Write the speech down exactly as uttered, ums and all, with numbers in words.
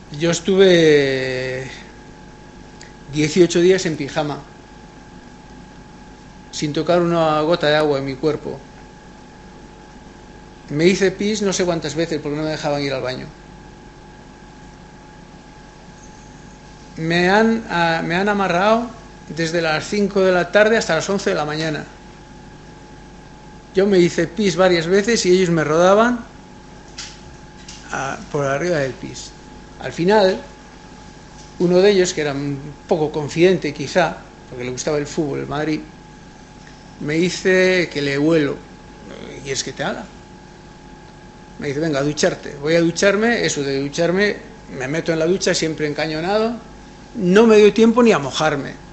Yo estuve dieciocho días en pijama, sin tocar una gota de agua en mi cuerpo. Me hice pis no sé cuántas veces porque no me dejaban ir al baño. Me han, uh, me han amarrado desde las cinco de la tarde hasta las once de la mañana. Yo me hice pis varias veces y ellos me rodaban uh, por arriba del pis. Al final, uno de ellos, que era un poco confidente quizá, porque le gustaba el fútbol, el Madrid, me dice que le huelo. ¿Qué quieres que te haga? Me dice, venga, a ducharte. Voy a ducharme, eso de ducharme, me meto en la ducha siempre encañonado. No me dio tiempo ni a mojarme.